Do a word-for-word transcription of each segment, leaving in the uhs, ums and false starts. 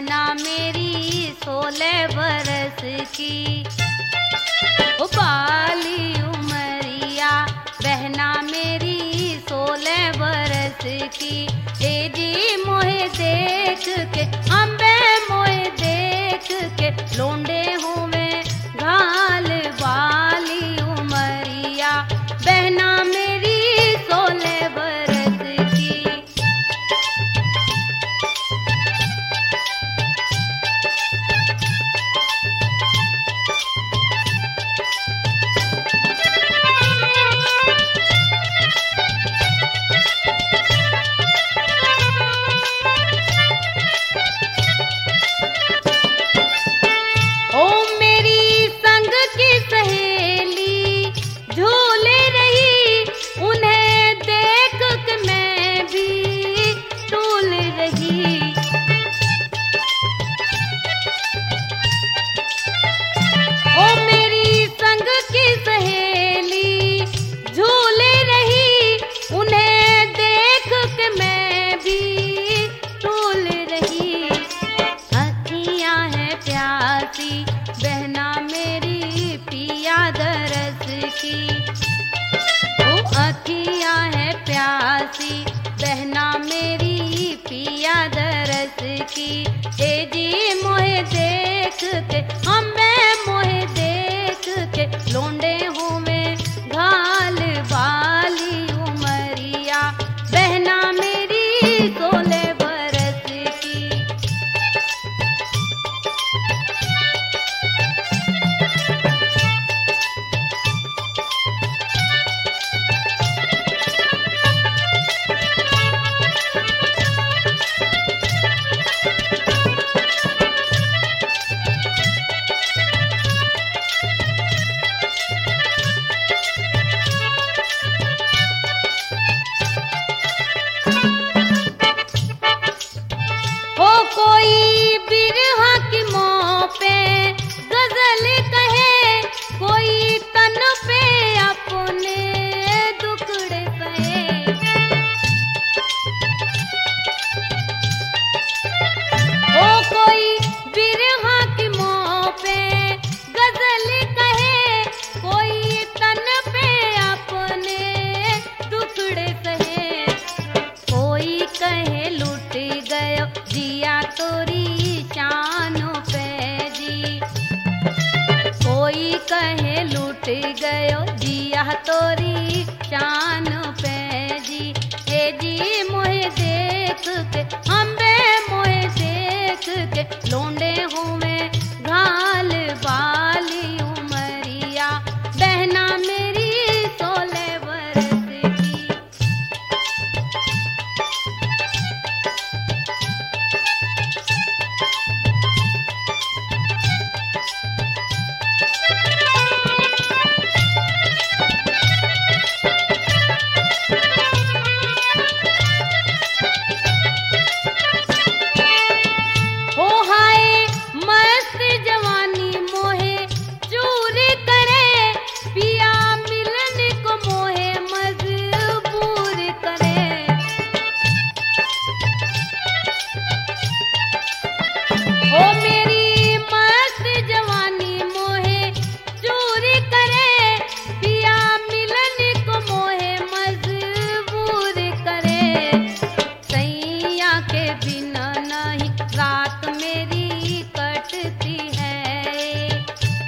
बहना मेरी सोलह बरस की। ओ बाली उमरिया बहना मेरी सोलह बरस की। ए जी मोहे देख के अम्बे मोहे देख के लोंडे हूँ मैं घाल बाली उमरिया बहना मेरी सोलह बरस की। ओ मेरी संग की सहेली झूले रही उन्हें देख के मैं भी झूल रही। ओ मेरी संग की सहेली झूले रही उन्हें देख के मैं भी झूल रही। अखियां है प्यासी बहना मेरी पिया दरस की। ओ अखियां है प्यासी बहना मेरी पिया दरस की। ए जी मोहे देख के अम्बे मोहे देख के लोंडे हूँ मैं घाल बाली उमरिया बहना मेरी सोलह बरस की। हो कोई बिरहा की मोह पे गजल कहे कोई तन पे अपने दुखड़े कहे। हो कोई बिरहा की मोह पे गजल कहे कोई तन पे अपने दुखड़े कहे। कोई कहे लुट गयो जिया तोरी शानों पे जी। कोई कहे लुट गयो जिया तोरी शान पे जी। ए जी मोहे देख के अम्बे मोहे देख के लोंडे हूँ मैं घाल बाली उमरिया बहना मेरी सोलह बरस की। हो हाय मस्त जवानी मोहे चूर करे पिया मिलन को मोहे मजबूर करे। हो मेरी मस्त जवानी मोहे चूर करे पिया मिलन को मोहे मजबूर करे। सैया के बिना नहीं रात मेरी कटती है।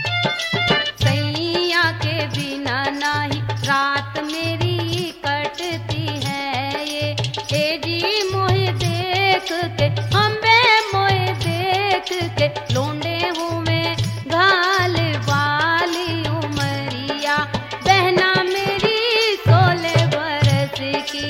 सैया के बिना नहीं रात मेरी कटती है। ये ए जी मोहे देख के अम्बे मोहे देख के लोंडे हूँ मैं घाल बाली उमरिया बहना मेरी सोलह बरस की।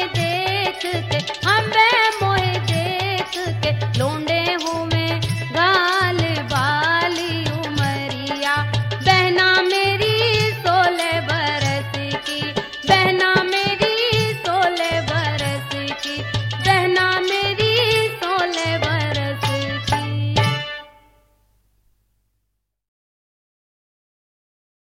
देख के